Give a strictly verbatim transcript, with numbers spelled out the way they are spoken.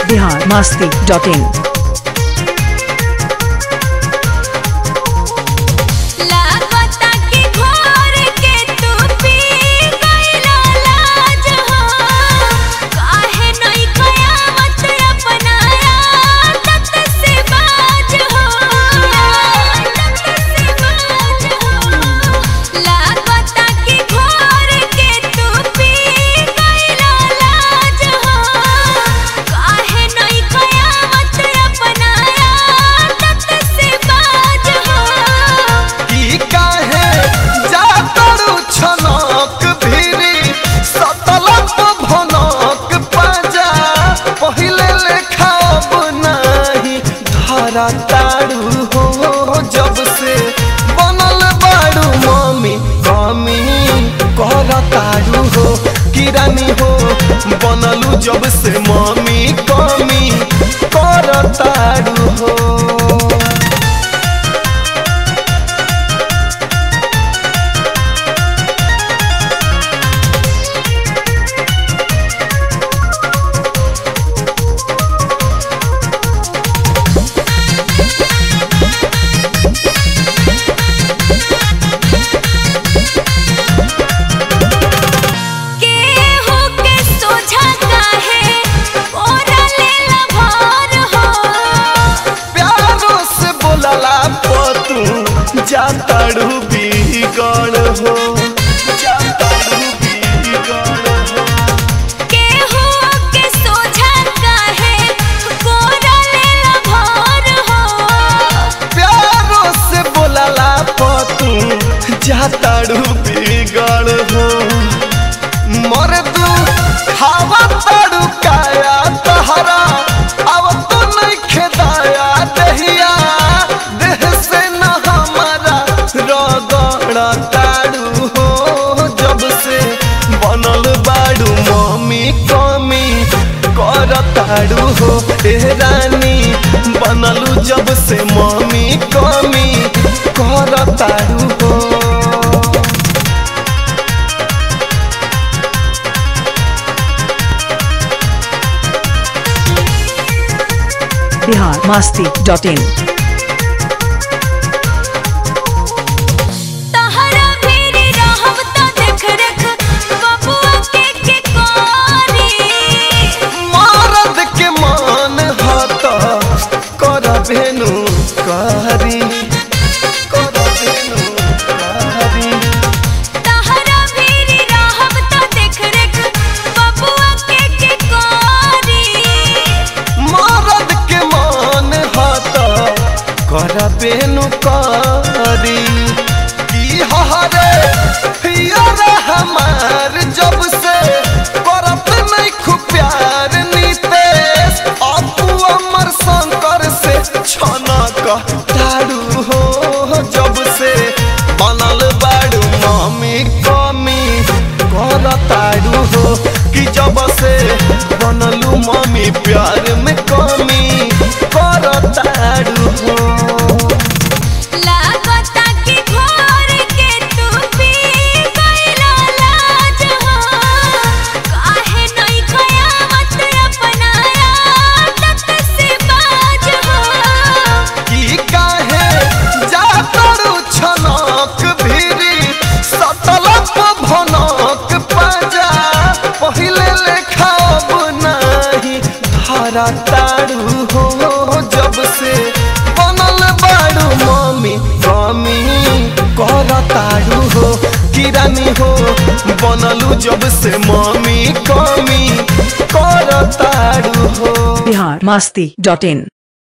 Bihar Masti dot इन। ताड़ू हो जब से बनल बाड़ू मम्मी कमी कर ताड़ू हो किरानी हो बनलू जब से मम्मी कमी कर ताड़ू हो। जाताड़ू बिगड़ हो जाताड़ू बिगड़ हो केहू के सोझा काहे कोरा लेला भर हो प्यारो से बोलला पतू जाताड़ू बिगड़ हो मर तू हवा ताड़ू काया तहरा अब तो नहीं खेदाया दहिया देह से न ताड़ू हो जब से बनल बाड़ू मम्मी कमी कर ताड़ू हो ए रानी बनलू जब से मम्मी कमी कर ताड़ू हो। बिहार मस्ती डॉट इन। भेनु कहरी कर भेनु कहरी तहरा भीरी रहब त देख रेख बबुआ के के करी मरद के मन हत कर भेनु कहरी की हरे यार हमार जब से करत नहीं खूब प्यार नीतेश अपू अमर शंकर से छनक ताड़ू हो जब से बनल बाड़ू मम्मी कमी कर ताड़ू हो कि जब से बनलू मम्मी प्यार में कमी कर ताड़ू हो। ताड़ू हो जब से बनल बाड़ू मम्मी कमी कर ताड़ू हो किरानी हो बनलू जब से मम्मी कमी कर ताड़ू हो। बिहार मस्ती डॉट इन।